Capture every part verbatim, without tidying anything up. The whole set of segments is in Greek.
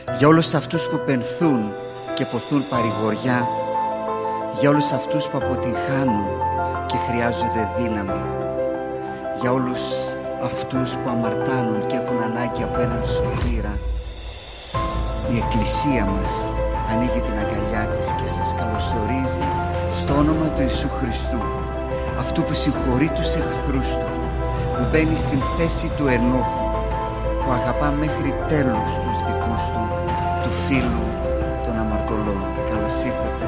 για όλους αυτούς που πενθούν και ποθούν παρηγοριά, για όλους αυτούς που αποτυγχάνουν και χρειάζονται δύναμη, για όλους αυτούς που αμαρτάνουν και έχουν ανάγκη από έναν σωτήρα. Η Εκκλησία μας ανοίγει την αγκαλιά της και σας καλωσορίζει στο όνομα του Ιησού Χριστού, αυτού που συγχωρεί τους εχθρούς του, που μπαίνει στην θέση του ενόχου, που αγαπά μέχρι τέλους τους δικούς του, του φίλου των αμαρτωλών. Καλώς ήρθατε.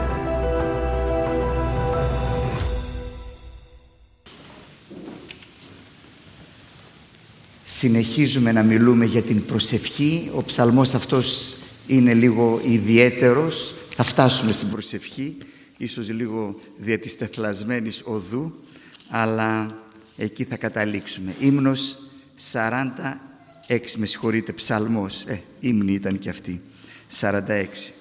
Συνεχίζουμε να μιλούμε για την προσευχή. Ο ψαλμός αυτός είναι λίγο ιδιαίτερος. Θα φτάσουμε στην προσευχή, ίσως λίγο δια της τεθλασμένης οδού, αλλά εκεί θα καταλήξουμε. Ύμνος σαράντα έξι, με συγχωρείτε, ψαλμός, ε, ύμνη ήταν και αυτή, σαράντα έξι.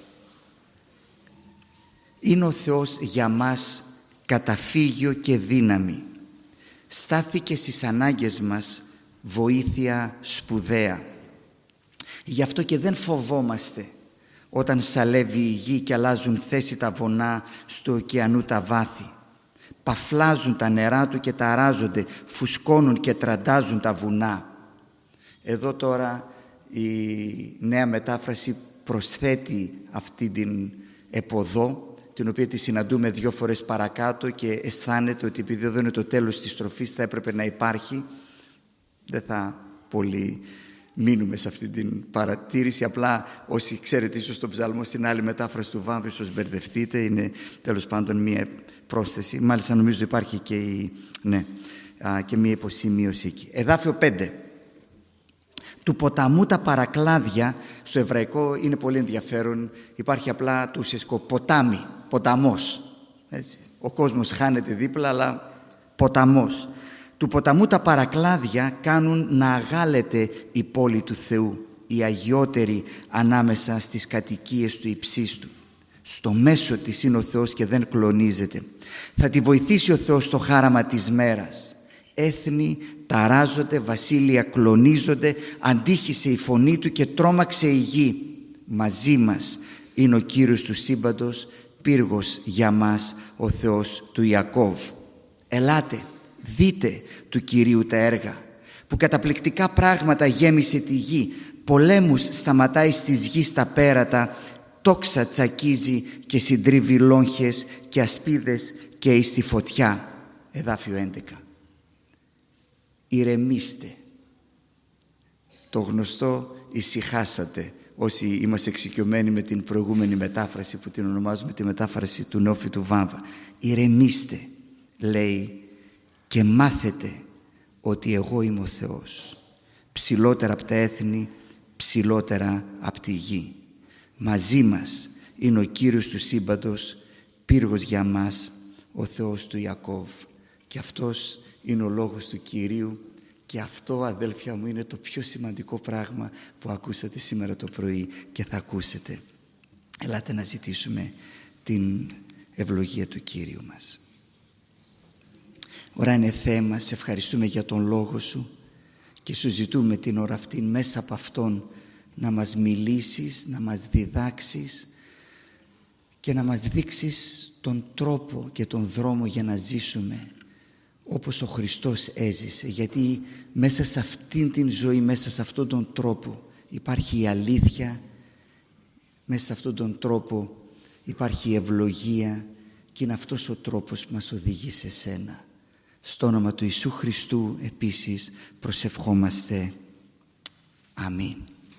Είναι ο Θεός για μας καταφύγιο και δύναμη. Στάθηκε στις ανάγκες μας βοήθεια σπουδαία. Γι' αυτό και δεν φοβόμαστε όταν σαλεύει η γη και αλλάζουν θέση τα βονά στο ωκεανού τα βάθη. Παφλάζουν τα νερά του και ταράζονται, φουσκώνουν και τραντάζουν τα βουνά. Εδώ τώρα η νέα μετάφραση προσθέτει αυτή την εποδό, την οποία τη συναντούμε δύο φορές παρακάτω και αισθάνεται ότι επειδή εδώ είναι το τέλος της στροφής θα έπρεπε να υπάρχει. Δεν θα πολύ μείνουμε σε αυτή την παρατήρηση, απλά όσοι ξέρετε ίσως τον ψαλμό στην άλλη μετάφραση του Βάμβου ίσως μπερδευτείτε, είναι τέλος πάντων μία πρόσθεση, μάλιστα νομίζω υπάρχει και, η, ναι, α, και μία υποσημείωση εκεί. Εδάφιο πέντε. Του ποταμού τα παρακλάδια, στο εβραϊκό είναι πολύ ενδιαφέρον, υπάρχει απλά το ουσιαστικό ποτάμι, ποταμός, έτσι. Ο κόσμος χάνεται δίπλα, αλλά ποταμός. Του ποταμού τα παρακλάδια κάνουν να αγάλεται η πόλη του Θεού, η αγιότερη ανάμεσα στις κατοικίες του υψίστου. Στο μέσο της είναι ο Θεός και δεν κλονίζεται. Θα τη βοηθήσει ο Θεός στο χάραμα της μέρας. Έθνη ταράζονται, βασίλεια κλονίζονται, αντίχησε η φωνή του και τρόμαξε η γη. Μαζί μας είναι ο Κύριος του σύμπαντος, πύργος για μας ο Θεός του Ιακώβ. Ελάτε, δείτε του Κυρίου τα έργα, που καταπληκτικά πράγματα γέμισε τη γη, πολέμους σταματάει στις γης τα πέρατα, τόξα τσακίζει και συντρίβει λόγχες και ασπίδες και εις τη φωτιά. Εδάφιο έντεκα. Ηρεμήστε. Το γνωστό ησυχάσατε, όσοι είμαστε εξοικειωμένοι με την προηγούμενη μετάφραση που την ονομάζουμε τη μετάφραση του Νεόφυτου Βάμβα. Ηρεμήστε, λέει, και μάθετε ότι εγώ είμαι ο Θεός, ψηλότερα από τα έθνη, ψηλότερα από τη γη. Μαζί μας είναι ο Κύριος του σύμπαντος, πύργος για μας, ο Θεός του Ιακώβ. Και αυτός είναι ο λόγος του Κυρίου και αυτό, αδέλφια μου, είναι το πιο σημαντικό πράγμα που ακούσατε σήμερα το πρωί και θα ακούσετε. Ελάτε να ζητήσουμε την ευλογία του Κύριου μας. Ωρα είναι Θεέ μας, σε ευχαριστούμε για τον Λόγο Σου και Σου ζητούμε την ώρα αυτή μέσα από Αυτόν να μας μιλήσεις, να μας διδάξεις και να μας δείξεις τον τρόπο και τον δρόμο για να ζήσουμε όπως ο Χριστός έζησε, γιατί μέσα σε αυτήν την ζωή, μέσα σε αυτόν τον τρόπο υπάρχει η αλήθεια, μέσα σε αυτόν τον τρόπο υπάρχει η ευλογία και είναι αυτός ο τρόπος που μας οδηγεί σε Σένα. Στο όνομα του Ιησού Χριστού επίσης προσευχόμαστε. Αμήν.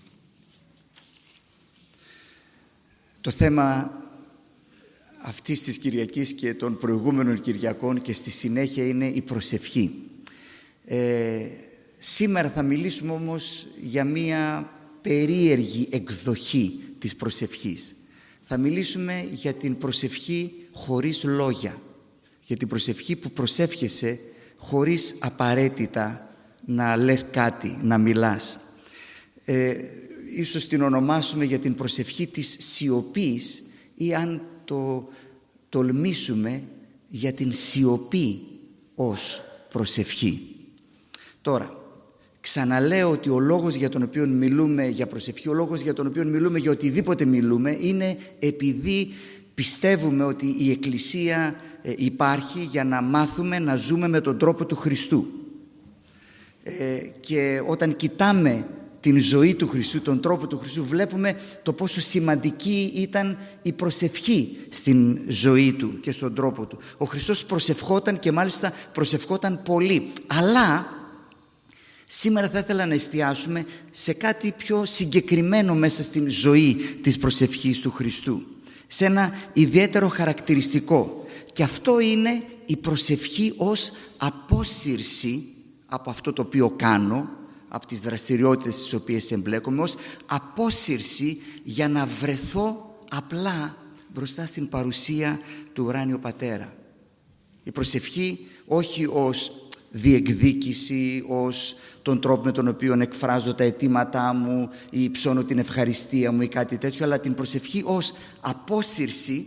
Το θέμα αυτής της Κυριακής και των προηγούμενων Κυριακών και στη συνέχεια είναι η προσευχή. Ε, σήμερα θα μιλήσουμε όμως για μία περίεργη εκδοχή της προσευχής. Θα μιλήσουμε για την προσευχή χωρίς λόγια. Για την προσευχή που προσεύχεσαι χωρίς απαραίτητα να λες κάτι, να μιλάς. Ε, ίσως την ονομάσουμε για την προσευχή της σιωπής ή αν το τολμήσουμε για την σιωπή ως προσευχή. Τώρα, Ξαναλέω ότι ο λόγος για τον οποίο μιλούμε για προσευχή, ο λόγος για τον οποίο μιλούμε για οτιδήποτε μιλούμε, είναι επειδή πιστεύουμε ότι η Εκκλησία υπάρχει για να μάθουμε να ζούμε με τον τρόπο του Χριστού. Ε, και όταν κοιτάμε την ζωή του Χριστού, τον τρόπο του Χριστού, βλέπουμε το πόσο σημαντική ήταν η προσευχή στην ζωή του και στον τρόπο του. Ο Χριστός προσευχόταν και μάλιστα προσευχόταν πολύ. Αλλά σήμερα θα ήθελα να εστιάσουμε σε κάτι πιο συγκεκριμένο μέσα στην ζωή της προσευχής του Χριστού, σε ένα ιδιαίτερο χαρακτηριστικό, και αυτό είναι η προσευχή ως απόσυρση από αυτό το οποίο κάνω, από τις δραστηριότητες στις οποίες εμπλέκομαι, ως απόσυρση για να βρεθώ απλά μπροστά στην παρουσία του ουράνιου Πατέρα. Η προσευχή όχι ως διεκδίκηση, ως τον τρόπο με τον οποίο εκφράζω τα αιτήματά μου ή ψώνω την ευχαριστία μου ή κάτι τέτοιο, αλλά την προσευχή ως απόσυρση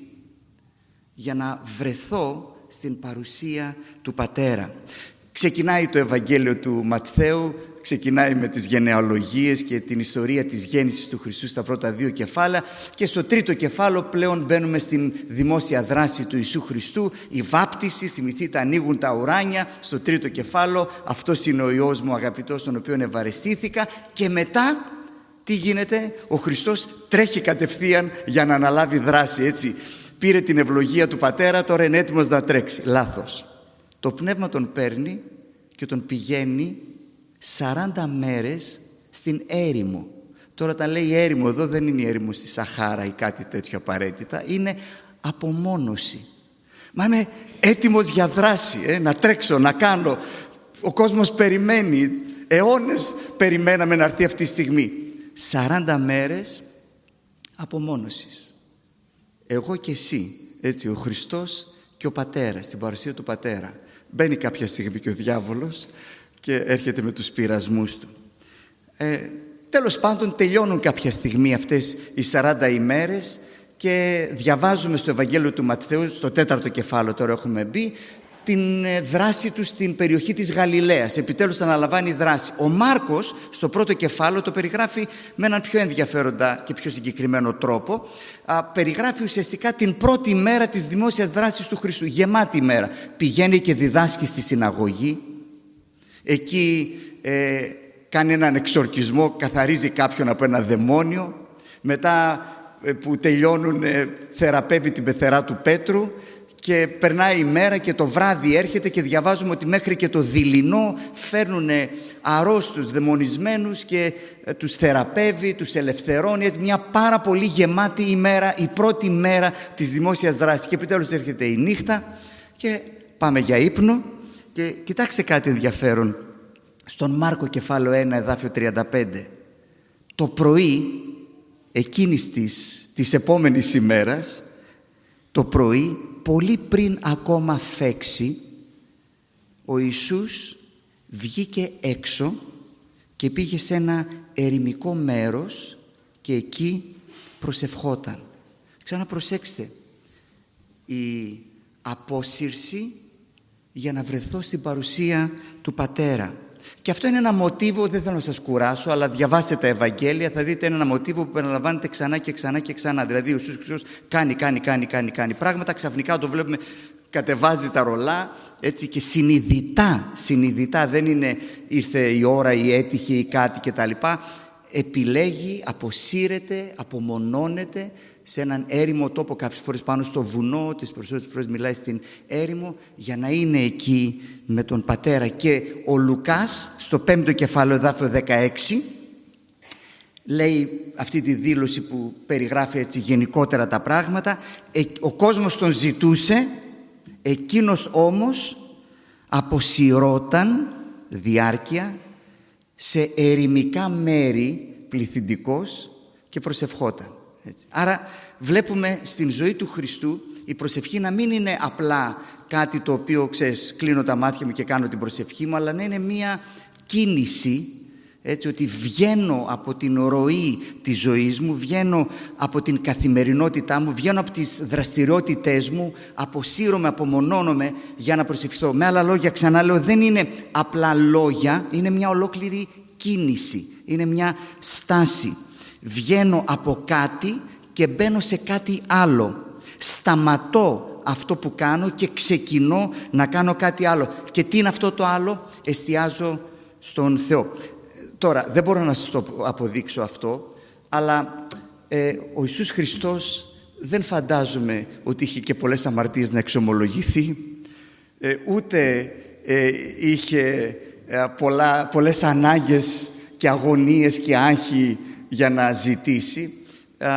για να βρεθώ στην παρουσία του Πατέρα. Ξεκινάει το Ευαγγέλιο του Ματθαίου, ξεκινάει με τις γενεαλογίες και την ιστορία της γέννησης του Χριστού στα πρώτα δύο κεφάλαια, και στο τρίτο κεφάλαιο πλέον μπαίνουμε στην δημόσια δράση του Ιησού Χριστού, η βάπτιση. Θυμηθείτε, ανοίγουν τα ουράνια στο τρίτο κεφάλαιο, αυτός είναι ο Υιός μου αγαπητός, τον οποίον ευαρεστήθηκα, και μετά τι γίνεται? Ο Χριστός τρέχει κατευθείαν για να αναλάβει δράση, έτσι. Πήρε την ευλογία του Πατέρα, τώρα είναι έτοιμος να τρέξει. Λάθος. Το Πνεύμα τον παίρνει και τον πηγαίνει σαράντα μέρες στην έρημο. Τώρα τα λέει έρημο, εδώ δεν είναι η έρημο στη Σαχάρα ή κάτι τέτοιο απαραίτητα, είναι απομόνωση. Μα είμαι έτοιμος για δράση, ε, να τρέξω, να κάνω. Ο κόσμος περιμένει, αιώνες περιμέναμε να έρθει αυτή η στιγμή. σαράντα μέρες απομόνωσης. Εγώ και εσύ, έτσι, ο Χριστός και ο Πατέρας, στην παρουσία του Πατέρα. Μπαίνει κάποια στιγμή και ο διάβολος και έρχεται με τους πειρασμούς του. Ε, τέλος πάντων τελειώνουν κάποια στιγμή αυτές οι σαράντα ημέρες και διαβάζουμε στο Ευαγγέλιο του Ματθαίου, στο τέταρτο κεφάλαιο τώρα έχουμε μπει, την δράση του στην περιοχή της Γαλιλαίας. Επιτέλους αναλαμβάνει δράση. Ο Μάρκος στο πρώτο κεφάλαιο το περιγράφει με έναν πιο ενδιαφέροντα και πιο συγκεκριμένο τρόπο. Α, περιγράφει ουσιαστικά την πρώτη μέρα της δημόσιας δράσης του Χριστού. Γεμάτη μέρα. Πηγαίνει και διδάσκει στη συναγωγή. Εκεί ε, κάνει έναν εξορκισμό, καθαρίζει κάποιον από ένα δαιμόνιο. Μετά ε, που τελειώνουν ε, θεραπεύει την πεθερά του Πέτρου. Και περνάει η μέρα και το βράδυ έρχεται και διαβάζουμε ότι μέχρι και το δειλινό φέρνουν αρρώστους, δαιμονισμένους και τους θεραπεύει, τους ελευθερώνει. Έτσι μια πάρα πολύ γεμάτη ημέρα, η πρώτη μέρα της δημόσιας δράσης. Και επιτέλους έρχεται η νύχτα και πάμε για ύπνο. Και κοιτάξτε κάτι ενδιαφέρον. Στον Μάρκο κεφάλαιο ένα εδάφιο τριάντα πέντε. Το πρωί εκείνης της, της επόμενης ημέρας, το πρωί, πολύ πριν ακόμα φέξει, ο Ιησούς βγήκε έξω και πήγε σε ένα ερημικό μέρος και εκεί προσευχόταν. Ξαναπροσέξτε, η απόσυρση για να βρεθώ στην παρουσία του Πατέρα. Και αυτό είναι ένα μοτίβο, δεν θέλω να σας κουράσω, αλλά διαβάστε τα Ευαγγέλια, θα δείτε, είναι ένα μοτίβο που επαναλαμβάνεται ξανά και ξανά και ξανά. Δηλαδή ο Ιησούς Χριστός κάνει, κάνει, κάνει, κάνει, κάνει πράγματα, ξαφνικά το βλέπουμε, κατεβάζει τα ρολά, έτσι, και συνειδητά, συνειδητά, δεν είναι ήρθε η ώρα, η έτυχε ή κάτι κτλ. Επιλέγει, αποσύρεται, απομονώνεται σε έναν έρημο τόπο, κάποιες φορές πάνω στο βουνό, τις περισσότερες φορές μιλάει στην έρημο, για να είναι εκεί με τον Πατέρα. Και ο Λουκάς στο πέμπτο κεφάλαιο εδάφιο δεκαέξι λέει αυτή τη δήλωση που περιγράφει έτσι γενικότερα τα πράγματα. Ο κόσμος τον ζητούσε, εκείνος όμως αποσυρώταν διάρκεια σε ερημικά μέρη πληθυντικός και προσευχόταν. Έτσι. Άρα βλέπουμε στην ζωή του Χριστού η προσευχή να μην είναι απλά κάτι το οποίο, ξέρεις, κλείνω τα μάτια μου και κάνω την προσευχή μου, αλλά να είναι μία κίνηση, έτσι, ότι βγαίνω από την ροή της ζωής μου, βγαίνω από την καθημερινότητά μου, βγαίνω από τις δραστηριότητές μου, αποσύρωμαι, απομονώνομαι για να προσευχηθώ. Με άλλα λόγια, ξαναλέω, δεν είναι απλά λόγια, είναι μια ολόκληρη κίνηση, είναι μια στάση. Βγαίνω από κάτι και μπαίνω σε κάτι άλλο. Σταματώ αυτό που κάνω και ξεκινώ να κάνω κάτι άλλο. Και τι είναι αυτό το άλλο? Εστιάζω στον Θεό. Τώρα, δεν μπορώ να σας το αποδείξω αυτό, αλλά ε, ο Ιησούς Χριστός δεν φαντάζομαι ότι είχε και πολλές αμαρτίες να εξομολογηθεί, ε, ούτε ε, είχε ε, πολλά, πολλές ανάγκες και αγωνίες και άγχη για να ζητήσει. Ε,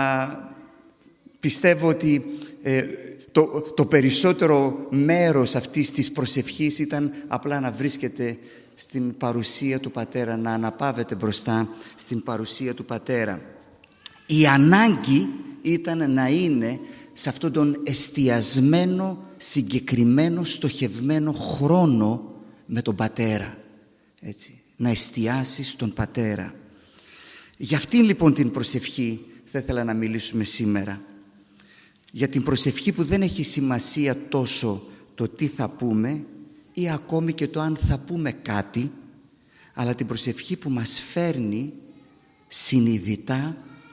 πιστεύω ότι ε, το, το περισσότερο μέρος αυτής της προσευχής ήταν απλά να βρίσκεται στην παρουσία του Πατέρα, να αναπαύεται μπροστά στην παρουσία του Πατέρα. Η ανάγκη ήταν να είναι σε αυτόν τον εστιασμένο, συγκεκριμένο, στοχευμένο χρόνο με τον Πατέρα. Έτσι, να εστιάσει στον Πατέρα. Για αυτήν λοιπόν την προσευχή θα ήθελα να μιλήσουμε σήμερα. Για την προσευχή που δεν έχει σημασία τόσο το τι θα πούμε ή ακόμη και το αν θα πούμε κάτι, αλλά την προσευχή που μας φέρνει συνειδητά,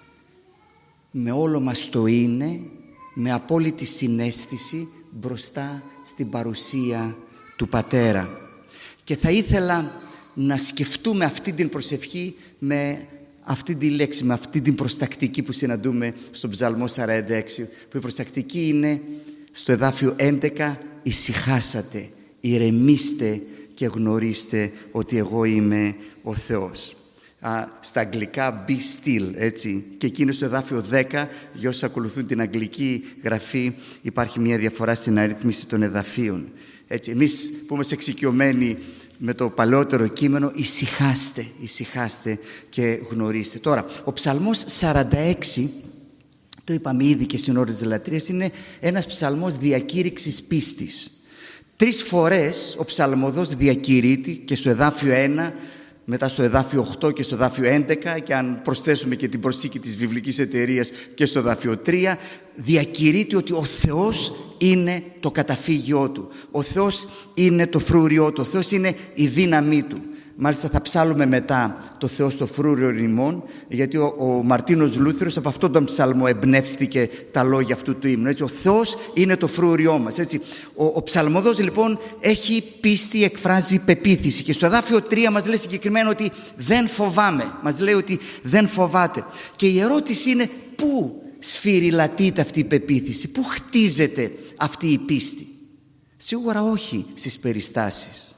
με όλο μας το είναι, με απόλυτη συναίσθηση μπροστά στην παρουσία του Πατέρα. Και θα ήθελα να σκεφτούμε αυτή την προσευχή με αυτή τη λέξη, με αυτή την προστακτική που συναντούμε στον Ψαλμό σαράντα έξι, που η προστακτική είναι στο εδάφιο έντεκα, ησυχάσατε, ηρεμήστε και γνωρίστε ότι εγώ είμαι ο Θεός. Α, στα αγγλικά be still, έτσι. Και εκείνο στο εδάφιο δέκα, για όσους ακολουθούν την αγγλική γραφή, υπάρχει μια διαφορά στην αρρύθμιση των εδαφίων. Έτσι, εμείς που είμαστε εξοικειωμένοι με το παλαιότερο κείμενο, ησυχάστε, ησυχάστε και γνωρίστε. Τώρα, ο Ψαλμός σαράντα έξι, το είπαμε ήδη και στην ώρα της λατρείας, είναι ένας ψαλμός διακήρυξης πίστης. Τρεις φορές ο ψαλμοδός διακηρύττει, και στο εδάφιο ένα, μετά στο εδάφιο οκτώ και στο εδάφιο έντεκα, και αν προσθέσουμε και την προσθήκη της βιβλικής εταιρείας και στο εδάφιο τρία, διακηρύττει ότι ο Θεός είναι το καταφύγιό του. Ο Θεός είναι το φρούριό του. Ο Θεός είναι η δύναμή του. Μάλιστα θα ψάλουμε μετά το Θεό στο φρούριο ημών, γιατί ο, ο Μαρτίνος Λούθερος από αυτόν τον ψαλμό εμπνεύστηκε τα λόγια αυτού του ύμνου. Έτσι, ο Θεός είναι το φρούριό μας. Έτσι. Ο, ο ψαλμοδός λοιπόν έχει πίστη, εκφράζει πεποίθηση, και στο εδάφιο τρία μας λέει συγκεκριμένα ότι δεν φοβάμαι. Μας λέει ότι δεν φοβάται. Και η ερώτηση είναι, πού σφυριλατείται αυτή η πεποίθηση, πού χτίζεται αυτή η πίστη? Σίγουρα όχι στις περιστάσεις.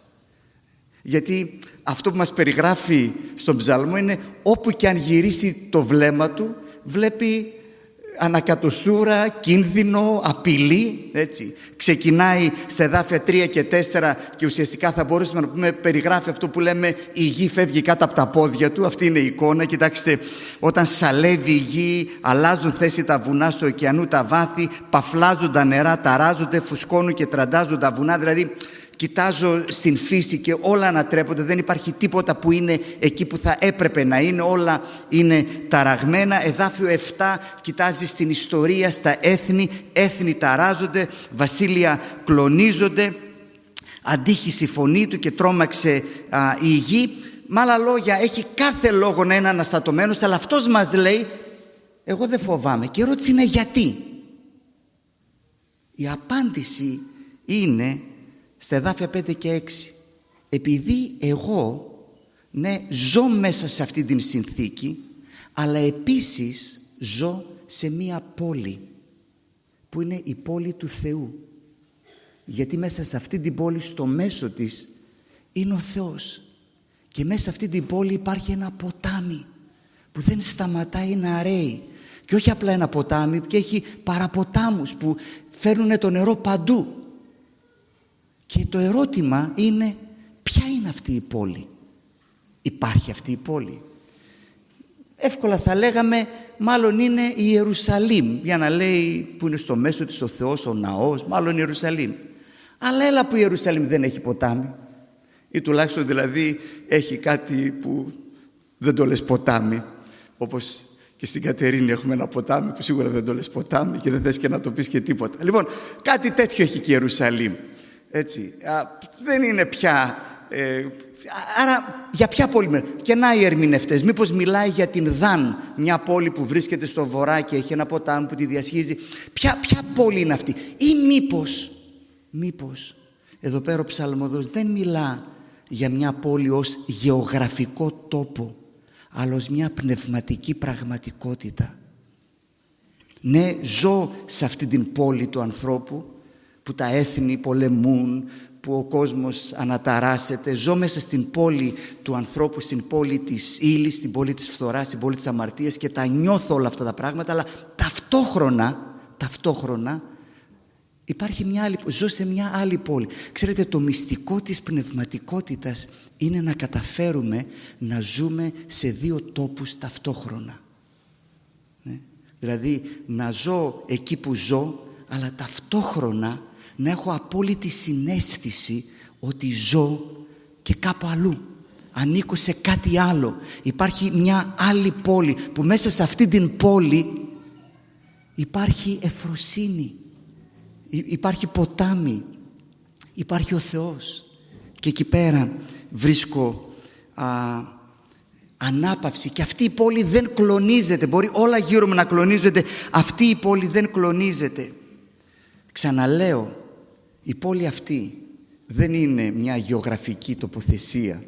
Γιατί αυτό που μας περιγράφει στον ψαλμό είναι όπου και αν γυρίσει το βλέμμα του, βλέπει ανακατοσούρα, κίνδυνο, απειλή, έτσι. Ξεκινάει στα εδάφια τρία και τέσσερα και ουσιαστικά θα μπορούσαμε να πούμε, περιγράφει αυτό που λέμε η γη φεύγει κάτω από τα πόδια του. Αυτή είναι η εικόνα. Κοιτάξτε, όταν σαλεύει η γη, αλλάζουν θέση τα βουνά στο ωκεανού τα βάθη, παφλάζουν τα νερά, ταράζονται, φουσκώνουν και τραντάζουν τα βουνά. Δηλαδή κοιτάζω στην φύση και όλα ανατρέπονται, δεν υπάρχει τίποτα που είναι εκεί που θα έπρεπε να είναι, όλα είναι ταραγμένα. Εδάφιο επτά κοιτάζει στην ιστορία, στα έθνη, έθνη ταράζονται, βασίλεια κλονίζονται, αντίχησε η φωνή του και τρόμαξε α, η γη. Με άλλα λόγια, έχει κάθε λόγο να είναι αναστατωμένος, αλλά αυτός μας λέει, εγώ δεν φοβάμαι. Και η ερώτηση είναι γιατί? Η απάντηση είναι στα εδάφια πέντε και έξι. Επειδή εγώ, ναι, ζω μέσα σε αυτή την συνθήκη, αλλά επίσης ζω σε μία πόλη που είναι η πόλη του Θεού. Γιατί μέσα σε αυτή την πόλη, στο μέσο της, είναι ο Θεός. Και μέσα σε αυτή την πόλη υπάρχει ένα ποτάμι που δεν σταματάει να ρέει. Και όχι απλά ένα ποτάμι, και έχει παραποτάμους που φέρνουν το νερό παντού. Και το ερώτημα είναι, ποια είναι αυτή η πόλη? Υπάρχει αυτή η πόλη? Εύκολα θα λέγαμε, μάλλον είναι η Ιερουσαλήμ, για να λέει που είναι στο μέσο της ο Θεός, ο ναός, μάλλον η Ιερουσαλήμ. Αλλά έλα που η Ιερουσαλήμ δεν έχει ποτάμι, ή τουλάχιστον δηλαδή έχει κάτι που δεν το λες ποτάμι, όπως και στην Κατερίνη έχουμε ένα ποτάμι που σίγουρα δεν το λες ποτάμι και δεν θες και να το πεις και τίποτα. Λοιπόν, κάτι τέτοιο έχει και η Ιερουσαλήμ. Έτσι, α, δεν είναι πια ε, άρα για ποια πόλη μιλάει? Και να οι ερμηνευτές, μήπως μιλάει για την Δαν, μια πόλη που βρίσκεται στο βορρά και έχει ένα ποτάμι που τη διασχίζει? Ποια, ποια πόλη είναι αυτή? Ή μήπως, μήπως εδώ πέρα ο ψαλμοδός δεν μιλά για μια πόλη ως γεωγραφικό τόπο, αλλά ως μια πνευματική πραγματικότητα. Ναι, ζω σε αυτή την πόλη του ανθρώπου που τα έθνη πολεμούν, που ο κόσμος αναταράσσεται. Ζω μέσα στην πόλη του ανθρώπου, στην πόλη της ύλης, στην πόλη της φθοράς, στην πόλη της αμαρτίας και τα νιώθω όλα αυτά τα πράγματα, αλλά ταυτόχρονα, ταυτόχρονα υπάρχει μια άλλη, ζω σε μια άλλη πόλη. Ξέρετε, το μυστικό της πνευματικότητας είναι να καταφέρουμε να ζούμε σε δύο τόπους ταυτόχρονα. Ναι. Δηλαδή να ζω εκεί που ζω, αλλά ταυτόχρονα να έχω απόλυτη συναίσθηση ότι ζω και κάπου αλλού. Ανήκω σε κάτι άλλο. Υπάρχει μια άλλη πόλη που μέσα σε αυτή την πόλη υπάρχει ευφροσύνη, υπάρχει ποτάμι, υπάρχει ο Θεός. Και εκεί πέρα βρίσκω α, ανάπαυση. Και αυτή η πόλη δεν κλονίζεται. Μπορεί όλα γύρω μου να κλονίζονται. Αυτή η πόλη δεν κλονίζεται. Ξαναλέω, η πόλη αυτή δεν είναι μια γεωγραφική τοποθεσία.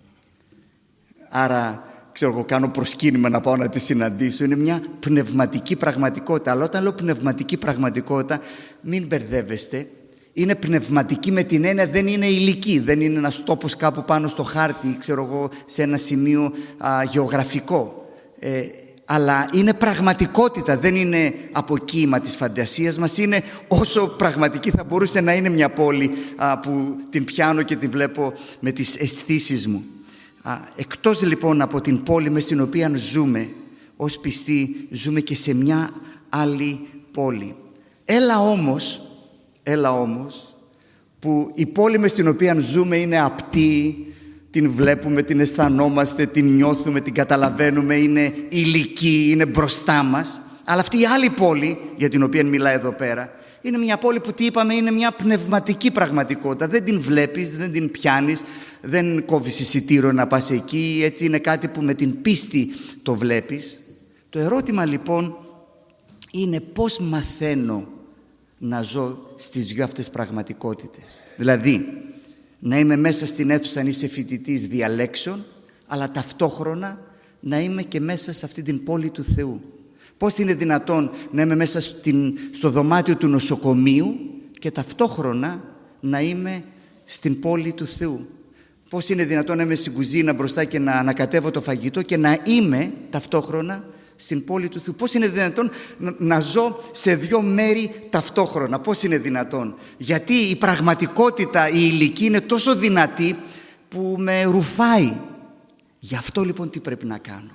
Άρα, ξέρω εγώ, κάνω προσκύνημα να πάω να τη συναντήσω. Είναι μια πνευματική πραγματικότητα. Αλλά όταν λέω πνευματική πραγματικότητα, μην μπερδεύεστε. Είναι πνευματική με την έννοια, δεν είναι ηλική. Δεν είναι ένας τόπος κάπου πάνω στο χάρτη, ξέρω εγώ, σε ένα σημείο α, γεωγραφικό. Ε, αλλά είναι πραγματικότητα, δεν είναι αποκύημα της φαντασίας μας. Είναι όσο πραγματική θα μπορούσε να είναι μια πόλη α, που την πιάνω και την βλέπω με τις αισθήσεις μου. Α, εκτός λοιπόν από την πόλη μες στην οποία ζούμε, ως πιστοί ζούμε και σε μια άλλη πόλη. Έλα όμως, έλα όμως που η πόλη μες στην οποία ζούμε είναι απτή, την βλέπουμε, την αισθανόμαστε, την νιώθουμε, την καταλαβαίνουμε, είναι υλική, είναι μπροστά μας. Αλλά αυτή η άλλη πόλη για την οποία μιλάει εδώ πέρα είναι μια πόλη που τι είπαμε, είναι μια πνευματική πραγματικότητα. Δεν την βλέπεις, δεν την πιάνεις, δεν κόβεις εισιτήριο να πας εκεί, έτσι είναι κάτι που με την πίστη το βλέπεις. Το ερώτημα λοιπόν είναι πώς μαθαίνω να ζω στις δυο αυτές πραγματικότητες. Δηλαδή, να είμαι μέσα στην αίθουσα αν είσαι φοιτητής διαλέξεων, αλλά ταυτόχρονα να είμαι και μέσα σε αυτή την πόλη του Θεού. Πώς είναι δυνατόν να είμαι μέσα στην, στο δωμάτιο του νοσοκομείου και ταυτόχρονα να είμαι στην πόλη του Θεού? Πώς είναι δυνατόν να είμαι στην κουζίνα μπροστά και να ανακατεύω το φαγητό και να είμαι ταυτόχρονα στην πόλη του Θεού? Πώς είναι δυνατόν να, να ζω σε δύο μέρη ταυτόχρονα? Πώς είναι δυνατόν? Γιατί η πραγματικότητα, η ηλική είναι τόσο δυνατή που με ρουφάει. Γι' αυτό λοιπόν τι πρέπει να κάνω?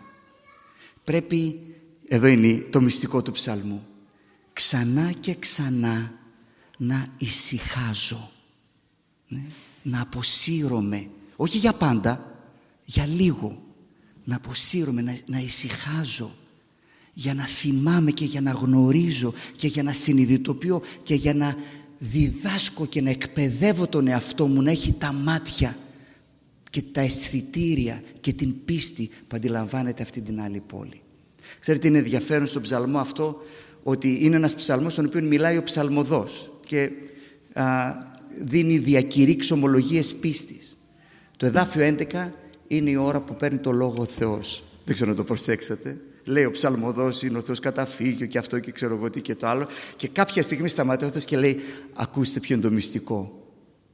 Πρέπει, εδώ είναι το μυστικό του ψαλμού, ξανά και ξανά να ησυχάζω, ναι? Να αποσύρωμαι, όχι για πάντα, για λίγο, να αποσύρωμαι, να, να ησυχάζω, για να θυμάμαι και για να γνωρίζω και για να συνειδητοποιώ και για να διδάσκω και να εκπαιδεύω τον εαυτό μου να έχει τα μάτια και τα αισθητήρια και την πίστη που αντιλαμβάνεται αυτή την άλλη πόλη. Ξέρετε, είναι ενδιαφέρον στον ψαλμό αυτό ότι είναι ένας ψαλμός στον οποίο μιλάει ο ψαλμοδός και α, δίνει διακηρύξεις ομολογίες πίστης. Το εδάφιο έντεκα είναι η ώρα που παίρνει το λόγο ο Θεός. Δεν ξέρω να το προσέξατε. Λέει ο ψαλμοδός, είναι ο Θεός καταφύγιο και αυτό και ξέρω εγώ τι και το άλλο. Και κάποια στιγμή σταματάει ο Θεός και λέει, ακούστε ποιο είναι το μυστικό.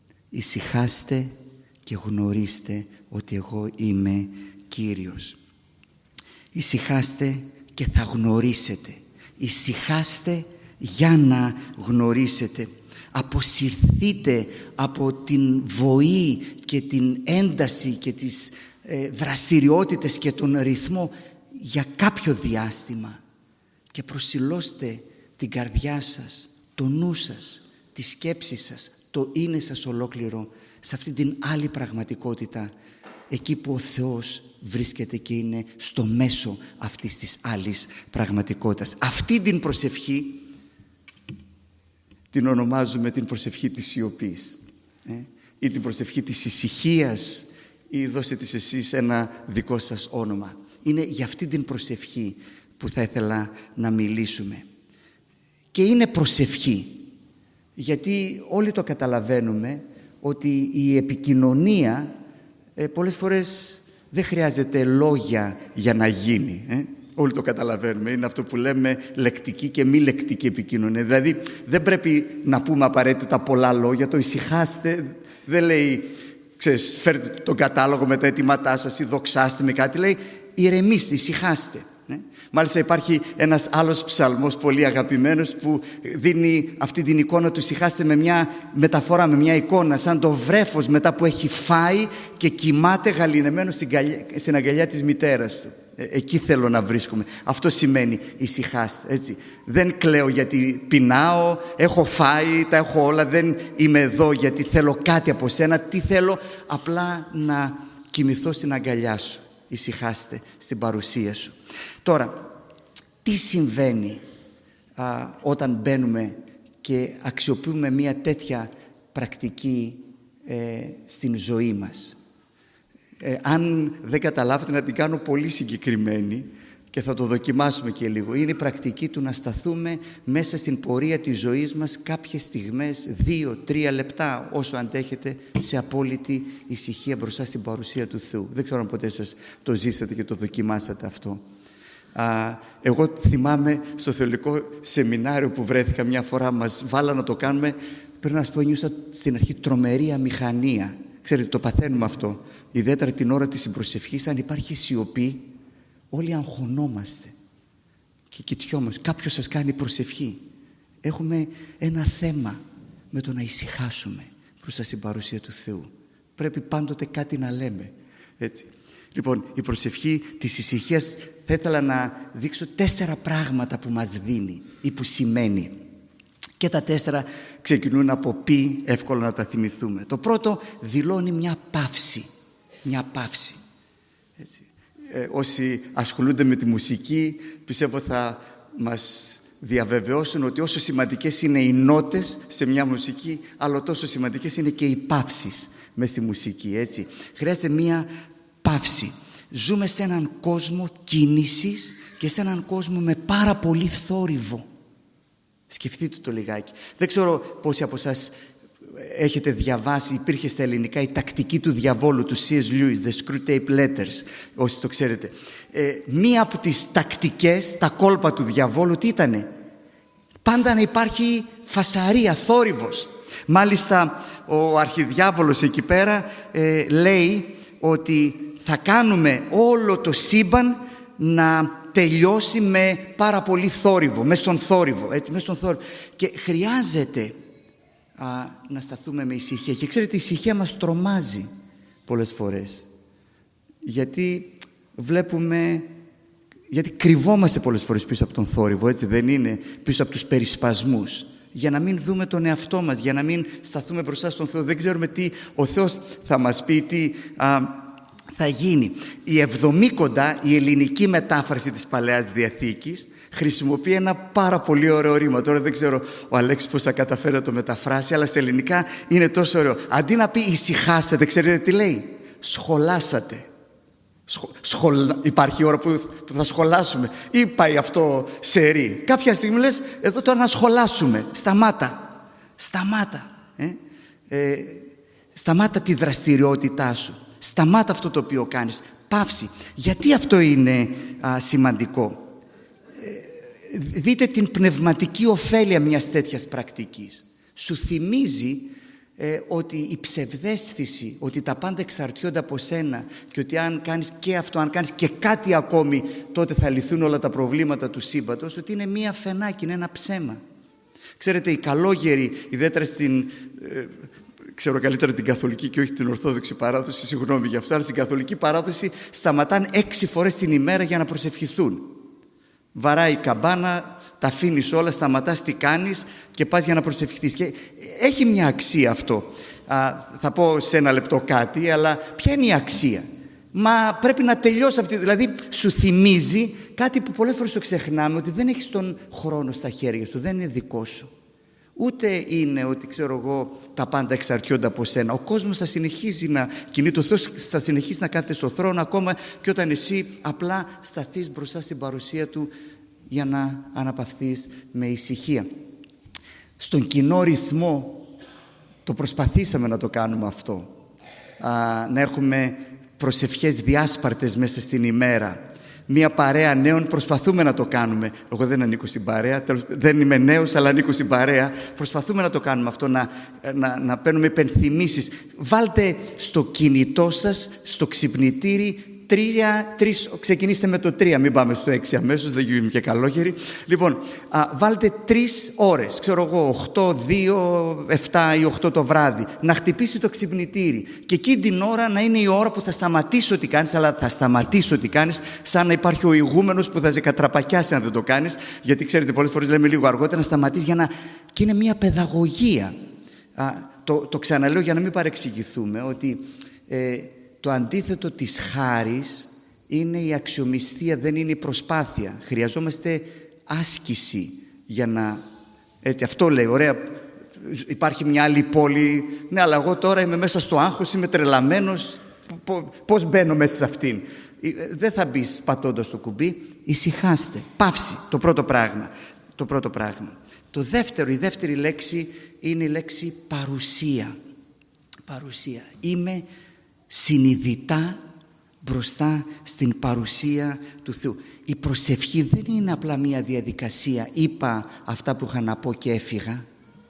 Ησυχάστε και γνωρίστε ότι εγώ είμαι Κύριος. Ησυχάστε και θα γνωρίσετε. Ησυχάστε για να γνωρίσετε. Αποσυρθείτε από την βοή και την ένταση και τις ε, δραστηριότητες και τον ρυθμό για κάποιο διάστημα και προσιλώστε την καρδιά σας, το νου σας, τη σκέψη σας, το είναι σας ολόκληρο σε αυτή την άλλη πραγματικότητα, εκεί που ο Θεός βρίσκεται και είναι στο μέσο αυτής της άλλης πραγματικότητας. Αυτή την προσευχή την ονομάζουμε την προσευχή της σιωπής, ε? ή την προσευχή της ησυχίας ή δώστε της εσείς ένα δικό σας όνομα. Είναι για αυτή την προσευχή που θα ήθελα να μιλήσουμε. Και είναι προσευχή, γιατί όλοι το καταλαβαίνουμε ότι η επικοινωνία ε, πολλές φορές δεν χρειάζεται λόγια για να γίνει. Ε? Όλοι το καταλαβαίνουμε. Είναι αυτό που λέμε λεκτική και μη λεκτική επικοινωνία. Δηλαδή δεν πρέπει να πούμε απαραίτητα πολλά λόγια. Το ησυχάστε δεν λέει, ξέρεις, φέρτε τον κατάλογο με τα αιτήματά σας ή δοξάστε με κάτι. Λέει ηρεμήστε, ησυχάστε. Ναι. Μάλιστα υπάρχει ένας άλλος ψαλμός πολύ αγαπημένος που δίνει αυτή την εικόνα του ησυχάστε με μια μεταφορά, με μια εικόνα σαν το βρέφος μετά που έχει φάει και κοιμάται γαληνεμένο στην, καλιά, στην αγκαλιά της μητέρας του. Ε, εκεί θέλω να βρίσκομαι. Αυτό σημαίνει ησυχάστε. Έτσι. Δεν κλαίω γιατί πεινάω, έχω φάει, τα έχω όλα, δεν είμαι εδώ γιατί θέλω κάτι από σένα. Τι θέλω? Απλά να κοιμηθώ στην αγκαλιά σου. Ησυχάστε στην παρουσία σου. Τώρα, τι συμβαίνει α, όταν μπαίνουμε και αξιοποιούμε μια τέτοια πρακτική ε, στην ζωή μας? Ε, αν δεν καταλάβετε, να την κάνω πολύ συγκεκριμένη και θα το δοκιμάσουμε και λίγο. Είναι η πρακτική του να σταθούμε μέσα στην πορεία της ζωής μας κάποιες στιγμές, δύο, τρία λεπτά, όσο αντέχετε, σε απόλυτη ησυχία μπροστά στην παρουσία του Θεού. Δεν ξέρω αν ποτέ σας το ζήσατε και το δοκιμάσατε αυτό. Α, εγώ θυμάμαι στο θεολογικό σεμινάριο που βρέθηκα μια φορά, μας βάλα να το κάνουμε. Πρέπει να σας πω, νιώσα στην αρχή τρομερή αμηχανία. Ξέρετε, το παθαίνουμε αυτό. Ιδιαίτερα την ώρα της προσευχής, αν υπάρχει σιωπή, όλοι αγχωνόμαστε και κοιτιόμαστε. Κάποιος σας κάνει προσευχή. Έχουμε ένα θέμα με το να ησυχάσουμε μπροστά στην παρουσία του Θεού. Πρέπει πάντοτε κάτι να λέμε. Έτσι. Λοιπόν, η προσευχή της ησυχίας, θα ήθελα να δείξω τέσσερα πράγματα που μας δίνει ή που σημαίνει. Και τα τέσσερα ξεκινούν από πει, εύκολο να τα θυμηθούμε. Το πρώτο, δηλώνει μια παύση. Μια παύση. Έτσι. Ε, όσοι ασχολούνται με τη μουσική, πιστεύω θα μας διαβεβαιώσουν ότι όσο σημαντικές είναι οι νότες σε μια μουσική, αλλά τόσο σημαντικές είναι και οι παύσεις μες στη μουσική. Έτσι. Χρειάζεται μια παύση. Ζούμε σε έναν κόσμο κίνησης και σε έναν κόσμο με πάρα πολύ θόρυβο. Σκεφτείτε το λιγάκι. Δεν ξέρω πόσοι από εσάς έχετε διαβάσει, υπήρχε στα ελληνικά η τακτική του διαβόλου του σι ες Lewis, The Screwtape Letters, όσοι το ξέρετε. Ε, μία από τις τακτικές, τα κόλπα του διαβόλου, τι ήτανε? Πάντα να υπάρχει φασαρία, θόρυβος. Μάλιστα ο αρχιδιάβολος εκεί πέρα ε, λέει ότι θα κάνουμε όλο το σύμπαν να τελειώσει με πάρα πολύ θόρυβο, μες στον θόρυβο, έτσι, μες στον θόρυβο. Και χρειάζεται α, να σταθούμε με ησυχία. Και ξέρετε, η ησυχία μας τρομάζει πολλές φορές. Γιατί βλέπουμε, γιατί κρυβόμαστε πολλές φορές πίσω από τον θόρυβο, έτσι δεν είναι, πίσω από τους περισπασμούς. Για να μην δούμε τον εαυτό μας, για να μην σταθούμε μπροστά στον Θεό. Δεν ξέρουμε τι ο Θεός θα μας πει, τι α, θα γίνει. Η Εβδομήκοντα, η ελληνική μετάφραση της Παλαιάς Διαθήκης, χρησιμοποιεί ένα πάρα πολύ ωραίο ρήμα. Τώρα δεν ξέρω ο Αλέξης πώς θα καταφέρει να το μεταφράσει, αλλά στα ελληνικά είναι τόσο ωραίο. Αντί να πει ησυχάσατε, ξέρετε τι λέει? Σχολάσατε. Σχο, σχολ, υπάρχει ώρα που, που θα σχολάσουμε ή πάει αυτό σε ρί? Κάποια στιγμή λες, εδώ τώρα να σχολάσουμε. Σταμάτα. Σταμάτα. Ε? Ε, σταμάτα τη δραστηριότητά σου. Σταμάτα αυτό το οποίο κάνεις. Παύση. Γιατί αυτό είναι α, σημαντικό? Ε, δείτε την πνευματική ωφέλεια μιας τέτοιας πρακτικής. Σου θυμίζει ε, ότι η ψευδαίσθηση, ότι τα πάντα εξαρτιόνται από σένα και ότι αν κάνεις και αυτό, αν κάνεις και κάτι ακόμη, τότε θα λυθούν όλα τα προβλήματα του σύμπαντος, ότι είναι μία φαινάκι, είναι ένα ψέμα. Ξέρετε, οι καλόγεροι, ιδιαίτερα στην... Ε, ξέρω καλύτερα την καθολική και όχι την ορθόδοξη παράδοση, συγγνώμη γι' αυτό, αλλά στην καθολική παράδοση σταματάνε έξι φορές την ημέρα για να προσευχηθούν. Βαράει η καμπάνα, τα αφήνεις όλα, σταματάς τι κάνεις και πας για να προσευχηθείς. Και έχει μια αξία αυτό. Α, θα πω σε ένα λεπτό κάτι, αλλά ποια είναι η αξία? Μα πρέπει να τελειώσει αυτή, δηλαδή σου θυμίζει κάτι που πολλές φορές το ξεχνάμε, ότι δεν έχεις τον χρόνο στα χέρια σου, δεν είναι δικό σου. Ούτε είναι ότι, ξέρω εγώ, τα πάντα εξαρτιόνται από σένα. Ο κόσμος θα συνεχίζει να κινείται, ο Θεός θα συνεχίσει να κάθεται στο θρόνο ακόμα και όταν εσύ απλά σταθείς μπροστά στην παρουσία Του για να αναπαυθείς με ησυχία. Στον κοινό ρυθμό το προσπαθήσαμε να το κάνουμε αυτό. Α, να έχουμε προσευχές διάσπαρτες μέσα στην ημέρα. Μία παρέα νέων προσπαθούμε να το κάνουμε. Εγώ δεν ανήκω στην παρέα, δεν είμαι νέος, αλλά ανήκω στην παρέα. Προσπαθούμε να το κάνουμε αυτό, να, να, να παίρνουμε υπενθυμίσεις. Βάλτε στο κινητό σας, στο ξυπνητήρι, τρία, τρεις, ξεκινήστε με το τρία, μην πάμε στο έξι αμέσως, δεν γίνουμε και καλόγεροι. Λοιπόν, α, βάλτε τρεις ώρες, ξέρω εγώ, οκτώ, δύο, επτά ή οκτώ το βράδυ, να χτυπήσει το ξυπνητήρι. Και εκείνη την ώρα να είναι η ώρα που θα σταματήσει ό,τι κάνεις, αλλά θα σταματήσει ό,τι κάνεις, σαν να υπάρχει ο ηγούμενος που θα σε κατραπακιάσει αν δεν το κάνεις. Γιατί ξέρετε, πολλές φορές λέμε λίγο αργότερα να σταματήσει για να. Και είναι μια παιδαγωγία. Α, το, το ξαναλέω για να μην παρεξηγηθούμε, ότι. Ε, Το αντίθετο της χάρης είναι η αξιομισθία, δεν είναι η προσπάθεια. Χρειαζόμαστε άσκηση για να... Έτσι, αυτό λέει, ωραία, υπάρχει μια άλλη πόλη. Ναι, αλλά εγώ τώρα είμαι μέσα στο άγχος, είμαι τρελαμένος. Πώς μπαίνω μέσα σε αυτήν? Δεν θα μπεις πατώντας το κουμπί. Ησυχάστε. Παύση, το πρώτο πράγμα. Το πρώτο πράγμα. Το δεύτερο, η δεύτερη λέξη είναι η λέξη παρουσία. Παρουσία. Είμαι συνειδητά μπροστά στην παρουσία του Θεού. Η προσευχή δεν είναι απλά μία διαδικασία. Είπα αυτά που είχα να πω και έφυγα.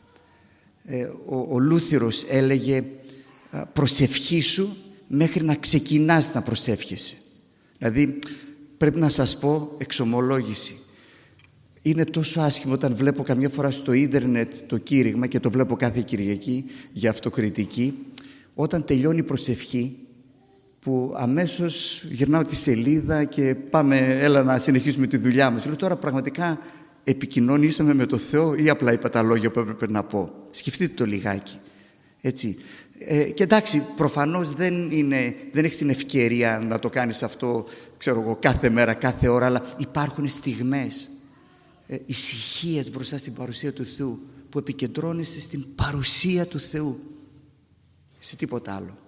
Ε, ο, ο Λούθυρος έλεγε προσευχήσου μέχρι να ξεκινάς να προσεύχεσαι. Δηλαδή πρέπει να σας πω εξομολόγηση. Είναι τόσο άσχημο όταν βλέπω καμιά φορά στο ίντερνετ το κήρυγμα, και το βλέπω κάθε Κυριακή για αυτοκριτική, όταν τελειώνει η προσευχή, που αμέσως γυρνάω τη σελίδα και πάμε, έλα να συνεχίσουμε τη δουλειά μας. Λέω, τώρα πραγματικά επικοινωνήσαμε με το Θεό ή απλά είπα τα λόγια που έπρεπε να πω? Σκεφτείτε το λιγάκι. Έτσι. Ε, και εντάξει, προφανώς δεν, είναι, δεν έχεις την ευκαιρία να το κάνεις αυτό, ξέρω εγώ, κάθε μέρα, κάθε ώρα, αλλά υπάρχουν στιγμές ε, ησυχίας μπροστά στην παρουσία του Θεού, που επικεντρώνεσαι στην παρουσία του Θεού, σε τίποτα άλλο.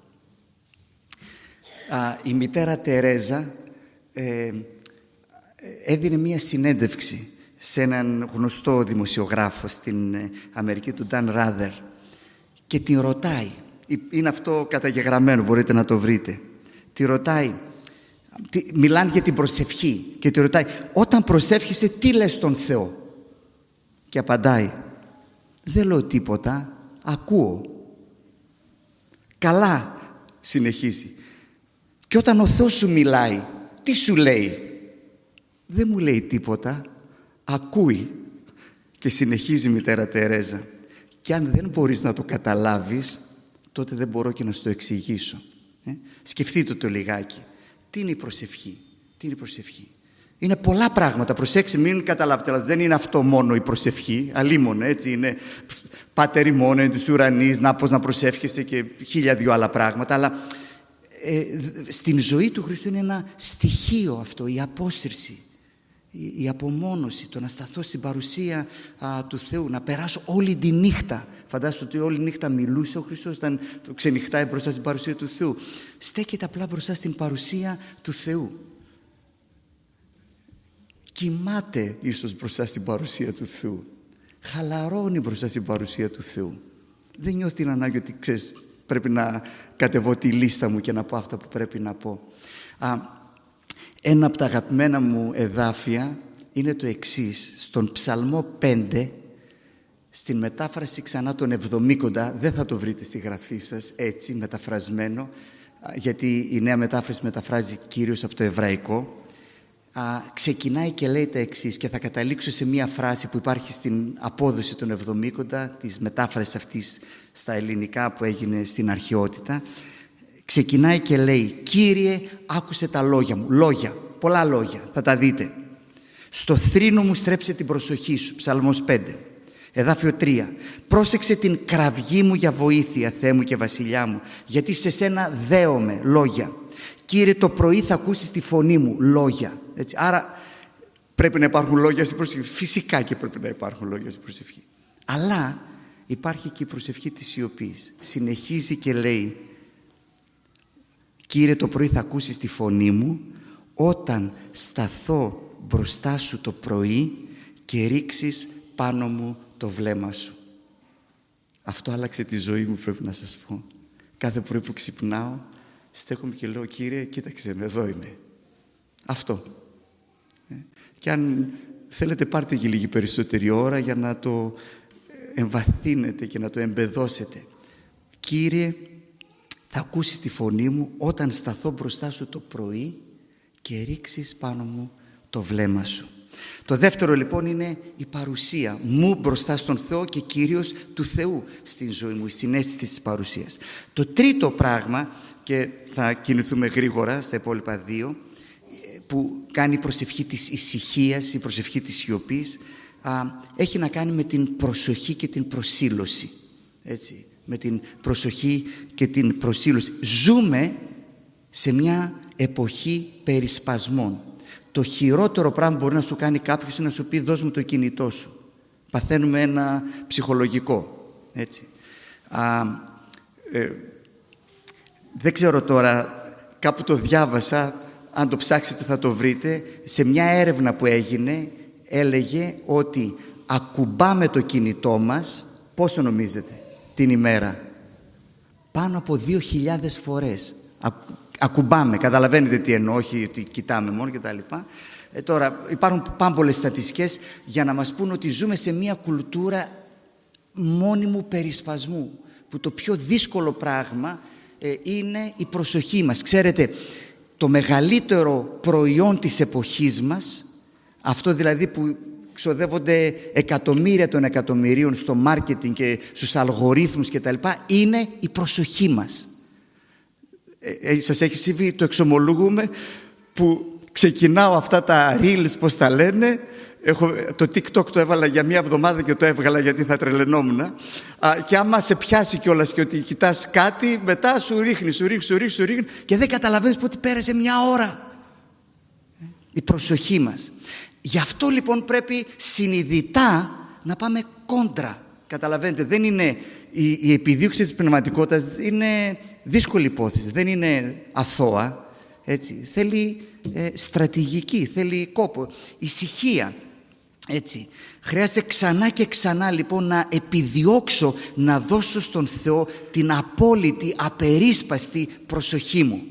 Α, η μητέρα Τερέζα ε, έδινε μία συνέντευξη σε έναν γνωστό δημοσιογράφο στην Αμερική, του Dan Rather, και την ρωτάει, είναι αυτό καταγεγραμμένο, μπορείτε να το βρείτε, τη ρωτάει, μιλάνε για την προσευχή και τη ρωτάει, όταν προσεύχεσαι τι λες στον Θεό? Και απαντάει, δεν λέω τίποτα, ακούω. Καλά, συνεχίζει. Και όταν ο Θεός σου μιλάει, τι σου λέει? Δεν μου λέει τίποτα, ακούει. Και συνεχίζει η μητέρα Τερέζα. Και αν δεν μπορείς να το καταλάβεις, τότε δεν μπορώ και να σου το εξηγήσω. Ε? Σκεφτείτε το λιγάκι. Τι είναι η προσευχή? Τι είναι η προσευχή? Είναι πολλά πράγματα. Προσέξτε, μην καταλάβετε, δεν είναι αυτό μόνο η προσευχή. Αλίμονο, έτσι είναι. Πάτερ ημών εν τους ουρανείς, να πώς να προσεύχεσαι και χίλια δυο άλλα πράγματα. Αλλά ε, στην ζωή του Χριστού είναι ένα στοιχείο αυτό, η απόσυρση, η, η απομόνωση, το να σταθώ στην παρουσία α, του Θεού, να περάσω όλη τη νύχτα. Φαντάζομαι ότι όλη νύχτα μιλούσε ο Χριστός, όταν το ξενυχτάει μπροστά στην παρουσία του Θεού. Στέκεται απλά μπροστά στην παρουσία του Θεού. Κοιμάται ίσως μπροστά στην παρουσία του Θεού. Χαλαρώνει μπροστά στην παρουσία του Θεού. Δεν νιώθει την ανάγκη ότι, ξέρεις, πρέπει να κατεβώ τη λίστα μου και να πω αυτά που πρέπει να πω. Α, ένα από τα αγαπημένα μου εδάφια είναι το εξής. Στον Ψαλμό πέντε, στην μετάφραση ξανά των Εβδομήκοντα, δεν θα το βρείτε στη γραφή σας έτσι μεταφρασμένο, γιατί η νέα μετάφραση μεταφράζει κυρίως από το εβραϊκό. Α, ξεκινάει και λέει τα εξής, και θα καταλήξω σε μία φράση που υπάρχει στην απόδοση των Εβδομήκοντα, της μετάφρασης αυτής στα ελληνικά που έγινε στην αρχαιότητα. Ξεκινάει και λέει, Κύριε, άκουσε τα λόγια μου. Λόγια, πολλά λόγια, θα τα δείτε. Στο θρήνο μου στρέψε την προσοχή σου. Ψαλμός πέντε. Εδάφιο τρία. Πρόσεξε την κραυγή μου για βοήθεια, Θεέ μου και Βασιλιά μου, γιατί σε σένα δέομαι. Λόγια. Κύριε, το πρωί θα ακούσεις τη φωνή μου. Λόγια. Έτσι. Άρα πρέπει να υπάρχουν λόγια στην προσευχή. Φυσικά και πρέπει να υπάρχουν λόγια στην προσευχή. Αλλά υπάρχει και η προσευχή της σιωπής. Συνεχίζει και λέει: Κύριε, το πρωί θα ακούσεις τη φωνή μου όταν σταθώ μπροστά σου το πρωί και ρίξεις πάνω μου το βλέμμα σου. Αυτό άλλαξε τη ζωή μου, πρέπει να σας πω. Κάθε πρωί που ξυπνάω, στέκομαι και λέω: Κύριε, κοίταξε με, εδώ είμαι. Αυτό. Και αν θέλετε, πάρτε και λίγη περισσότερη ώρα για να το εμβαθύνετε και να το εμπεδώσετε. Κύριε, θα ακούσεις τη φωνή μου όταν σταθώ μπροστά σου το πρωί και ρίξεις πάνω μου το βλέμμα σου. Το δεύτερο λοιπόν είναι η παρουσία μου μπροστά στον Θεό και κυρίως του Θεού στην ζωή μου, στην αίσθηση της παρουσίας. Το τρίτο πράγμα, και θα κινηθούμε γρήγορα στα υπόλοιπα δύο, που κάνει η προσευχή της ησυχίας, η προσευχή της σιωπής, α, έχει να κάνει με την προσοχή και την προσήλωση. Έτσι, με την προσοχή και την προσήλωση. Ζούμε σε μια εποχή περισπασμών. Το χειρότερο πράγμα που μπορεί να σου κάνει κάποιος είναι να σου πει: δώσ' μου το κινητό σου. Παθαίνουμε ένα ψυχολογικό. Έτσι. Α, ε, δεν ξέρω τώρα, κάπου το διάβασα, αν το ψάξετε θα το βρείτε. Σε μια έρευνα που έγινε έλεγε ότι ακουμπάμε το κινητό μας, πόσο νομίζετε, την ημέρα? Πάνω από δύο χιλιάδες φορές. Ακουμπάμε, καταλαβαίνετε τι εννοώ, όχι ότι κοιτάμε μόνο και τα λοιπά. Ε, τώρα υπάρχουν πάμπολες στατιστικές για να μας πούν ότι ζούμε σε μια κουλτούρα μόνιμου περισπασμού, που το πιο δύσκολο πράγμα ε, είναι η προσοχή μας. Ξέρετε, το μεγαλύτερο προϊόν της εποχής μας, αυτό δηλαδή που ξοδεύονται εκατομμύρια των εκατομμυρίων στο μάρκετινγκ και στους αλγορίθμους και τα λοιπά, είναι η προσοχή μας. Ε, ε, σας έχει συμβεί, το εξομολογούμε, που ξεκινάω αυτά τα reels, πώς τα λένε, έχω, το TikTok το έβαλα για μία εβδομάδα και το έβγαλα γιατί θα τρελαινόμουν, α, και άμα σε πιάσει κιόλας και ότι κοιτάς κάτι, μετά σου ρίχνει, σου ρίχνει, σου ρίχνει, σου ρίχνει και δεν καταλαβαίνεις πότε πέρασε μια ώρα. Η προσοχή μας. Γι' αυτό λοιπόν πρέπει συνειδητά να πάμε κόντρα. Καταλαβαίνετε, δεν είναι η, η επιδίωξη της πνευματικότητας, είναι δύσκολη υπόθεση, δεν είναι αθώα. Έτσι. Θέλει ε, στρατηγική, θέλει κόπο, ησυχία. Έτσι. Χρειάζεται ξανά και ξανά λοιπόν να επιδιώξω να δώσω στον Θεό την απόλυτη, απερίσπαστη προσοχή μου.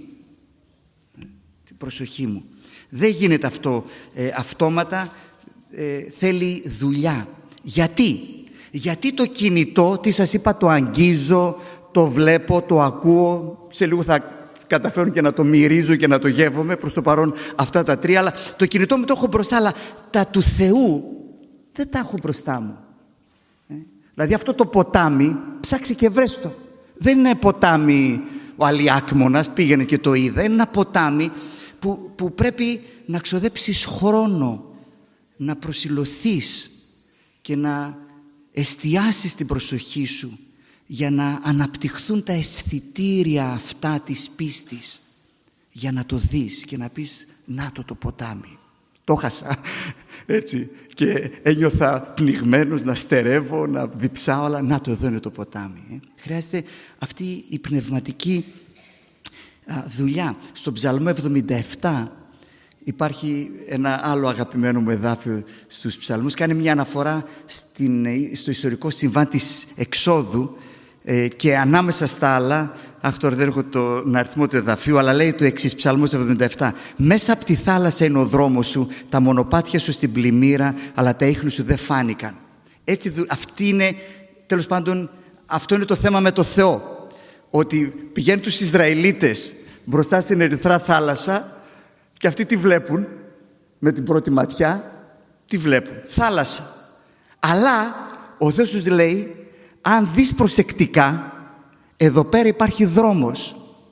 Την προσοχή μου. Δεν γίνεται αυτό ε, αυτόματα, ε, θέλει δουλειά. Γιατί? Γιατί το κινητό, τι σας είπα, το αγγίζω, το βλέπω, το ακούω, σε λίγο θα καταφέρω και να το μυρίζω και να το γεύομαι, προς το παρόν αυτά τα τρία, αλλά το κινητό μου το έχω μπροστά, αλλά τα του Θεού δεν τα έχω μπροστά μου. Ε? Δηλαδή αυτό το ποτάμι, ψάξε και βρες το. Δεν είναι ποτάμι ο Αλιάκμονας, πήγαινε και το είδα, είναι ένα ποτάμι που, που πρέπει να ξοδέψεις χρόνο, να προσηλωθείς και να εστιάσεις την προσοχή σου για να αναπτυχθούν τα αισθητήρια αυτά της πίστης, για να το δεις και να πεις να το το ποτάμι. Το χάσα, έτσι, και ένιωθα πνιγμένος να στερεύω, να διψάω, αλλά να το, εδώ είναι το ποτάμι. Ε. Χρειάζεται αυτή η πνευματική α, δουλειά. Στον Ψαλμό εβδομήντα επτά υπάρχει ένα άλλο αγαπημένο μου εδάφιο στους ψαλμούς. Κάνει μια αναφορά στην, στο ιστορικό συμβάν της εξόδου ε, και ανάμεσα στα άλλα, αχ τώρα δεν έχω τον αριθμό του εδαφίου, αλλά λέει το εξής, Ψαλμός εβδομήντα επτά. Μέσα από τη θάλασσα είναι ο δρόμος σου, τα μονοπάτια σου στην πλημμύρα, αλλά τα ίχνη σου δεν φάνηκαν. Έτσι, αυτή είναι, τέλος πάντων, αυτό είναι το θέμα με το Θεό. Ότι πηγαίνουν τους Ισραηλίτες μπροστά στην Ερυθρά θάλασσα και αυτοί τι βλέπουν με την πρώτη ματιά? Τι βλέπουν? Θάλασσα. Αλλά ο Θεός τους λέει, αν δεις προσεκτικά, εδώ πέρα υπάρχει δρόμος.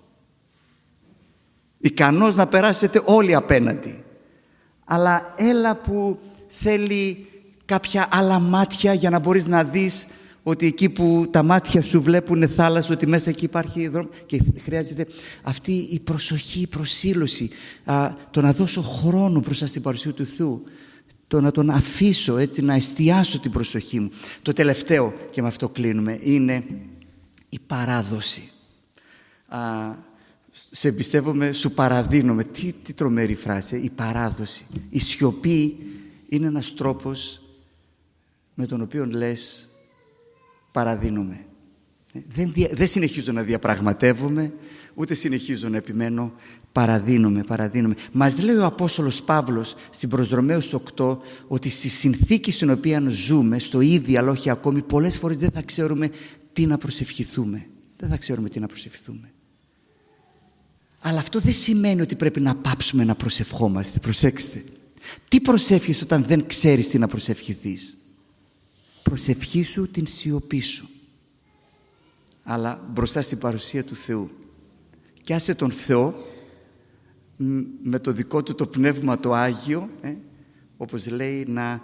Ικανός να περάσετε όλοι απέναντι. Αλλά έλα που θέλει κάποια άλλα μάτια για να μπορείς να δεις ότι εκεί που τα μάτια σου βλέπουν θάλασσα, ότι μέσα εκεί υπάρχει δρόμο. Και χρειάζεται αυτή η προσοχή, η προσήλωση, α, το να δώσω χρόνο μπροστά στην παρουσία του Θεού. το να τον αφήσω έτσι, να εστιάσω την προσοχή μου. Το τελευταίο, και με αυτό κλείνουμε, είναι η παράδοση. Α, σε εμπιστεύομαι, σου παραδίνομαι. Τι, τι τρομερή φράση, η παράδοση. Η σιωπή είναι ένας τρόπος με τον οποίο λες παραδίνομαι. Δεν, δια, δεν συνεχίζω να διαπραγματεύομαι, ούτε συνεχίζω να επιμένω, παραδίνομαι, παραδίνομαι. Μας λέει ο Απόστολος Παύλος στην προς Ρωμαίους οκτώ ότι στη συνθήκη στην οποία ζούμε, στο ήδη αλλά όχι ακόμη, πολλές φορές δεν θα ξέρουμε τι να προσευχηθούμε. Δεν θα ξέρουμε τι να προσευχηθούμε. Αλλά αυτό δεν σημαίνει ότι πρέπει να πάψουμε να προσευχόμαστε. Προσέξτε. Τι προσεύχεις όταν δεν ξέρεις τι να προσευχηθείς? Προσευχήσου την σιωπή σου. Αλλά μπροστά στην παρουσία του Θεού. Και άσε τον Θεό με το δικό του το πνεύμα το Άγιο, ε, όπως λέει, να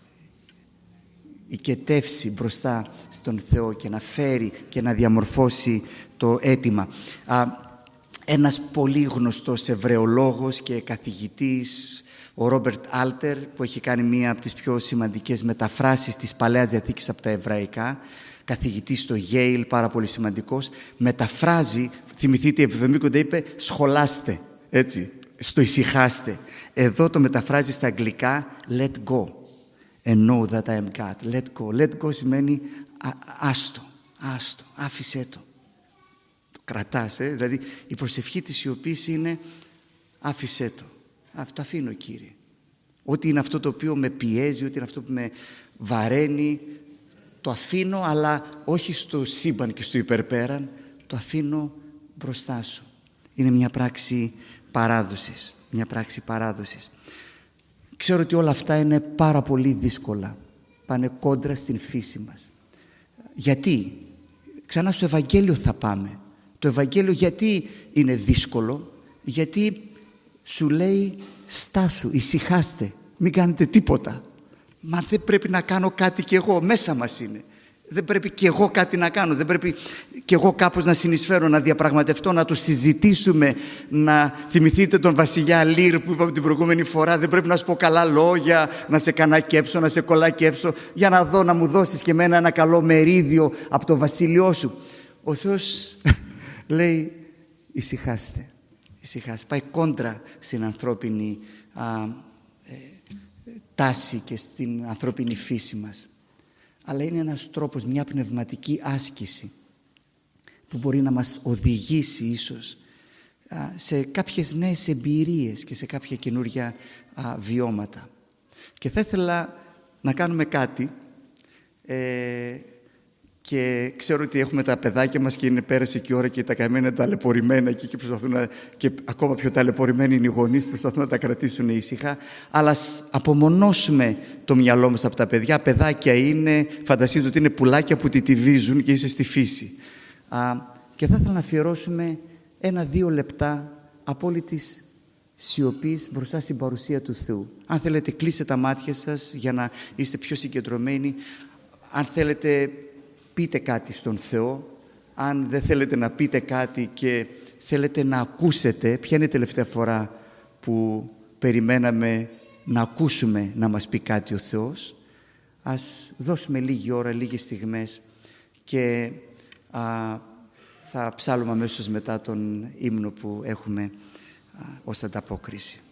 οικετεύσει μπροστά στον Θεό και να φέρει και να διαμορφώσει το αίτημα. Α, ένας πολύ γνωστός εβραιολόγος και καθηγητής, ο Ρόμπερτ Άλτερ, που έχει κάνει μία από τις πιο σημαντικές μεταφράσεις της Παλαιάς Διαθήκης από τα εβραϊκά, καθηγητής στο Yale, πάρα πολύ σημαντικός, μεταφράζει, θυμηθείτε, εβδομήντα είπε σχολάστε, έτσι, στο ησυχάστε. Εδώ το μεταφράζει στα αγγλικά let go and know that I am God. Let go. Let go σημαίνει α, άστο, άστο, άφησέ το. Το κρατάς, ε? Δηλαδή η προσευχή της σιωπής είναι άφησέ το. Αυτό αφήνω, Κύριε. Ό,τι είναι αυτό το οποίο με πιέζει, ό,τι είναι αυτό που με βαραίνει, το αφήνω, αλλά όχι στο σύμπαν και στο υπερπέραν, το αφήνω μπροστά σου. Είναι μια πράξη παράδοσης, μια πράξη παράδοσης. Ξέρω ότι όλα αυτά είναι πάρα πολύ δύσκολα, πάνε κόντρα στην φύση μας. Γιατί? Ξανά στο Ευαγγέλιο θα πάμε. Το Ευαγγέλιο γιατί είναι δύσκολο? Γιατί σου λέει στάσου, ησυχάστε, μην κάνετε τίποτα. Μα δεν πρέπει να κάνω κάτι κι εγώ, μέσα μας είναι. Δεν πρέπει κι εγώ κάτι να κάνω, δεν πρέπει κι εγώ κάπως να συνεισφέρω, να διαπραγματευτώ, να το συζητήσουμε, να θυμηθείτε τον βασιλιά Λύρ που είπαμε την προηγούμενη φορά, δεν πρέπει να σου πω καλά λόγια, να σε κανακέψω, να σε κολακέψω, για να δω να μου δώσεις και εμένα ένα καλό μερίδιο από το βασίλειό σου. Ο Θεός λέει ησυχάστε, ησυχάστε. Πάει κόντρα στην ανθρώπινη α, ε, τάση και στην ανθρώπινη φύση μας. Αλλά είναι ένας τρόπος, μια πνευματική άσκηση που μπορεί να μας οδηγήσει ίσως σε κάποιες νέες εμπειρίες και σε κάποια καινούργια βιώματα. Και θα ήθελα να κάνουμε κάτι ε, και ξέρω ότι έχουμε τα παιδάκια μας και είναι πέρασε και η ώρα και τα καημένα ταλαιπωρημένα και, και, προσπαθούν να, και ακόμα πιο ταλαιπωρημένοι είναι οι γονείς που προσπαθούν να τα κρατήσουν ήσυχα, αλλά ας απομονώσουμε το μυαλό μας από τα παιδιά. Παιδάκια είναι, φανταστείτε ότι είναι πουλάκια που τιτιβίζουν και είσαι στη φύση. Α, και θα ήθελα να αφιερώσουμε ένα-δύο λεπτά απόλυτης σιωπής μπροστά στην παρουσία του Θεού. Αν θέλετε κλείστε τα μάτια σας για να είστε πιο συγκεντρωμένοι. Αν θέλετε πείτε κάτι στον Θεό. Αν δεν θέλετε να πείτε κάτι και θέλετε να ακούσετε, ποια είναι η τελευταία φορά που περιμέναμε να ακούσουμε να μας πει κάτι ο Θεός? Ας δώσουμε λίγη ώρα, λίγες στιγμές και α, θα ψάλουμε αμέσως μετά τον ύμνο που έχουμε α, ως ανταπόκριση.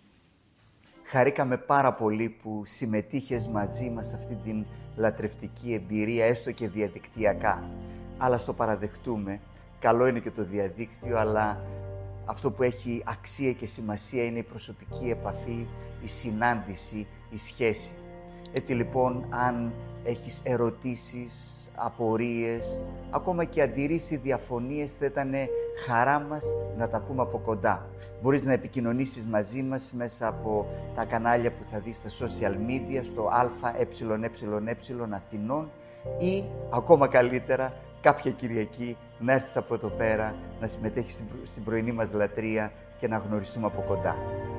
Χαρήκαμε πάρα πολύ που συμμετείχες μαζί μας σε αυτή την λατρευτική εμπειρία, έστω και διαδικτυακά. Αλλά στο παραδεχτούμε, καλό είναι και το διαδίκτυο, αλλά αυτό που έχει αξία και σημασία είναι η προσωπική επαφή, η συνάντηση, η σχέση. Έτσι λοιπόν, αν έχεις ερωτήσεις, απορίες, ακόμα και αντιρρήσεις, διαφωνίες, θα ήταν χαρά μας να τα πούμε από κοντά. Μπορείς να επικοινωνήσεις μαζί μας μέσα από τα κανάλια που θα δεις στα social media, στο ΑΕΕ Αθηνών ή ακόμα καλύτερα κάποια Κυριακή να έρθεις από εδώ πέρα, να συμμετέχεις στην πρωινή μας λατρεία και να γνωριστούμε από κοντά.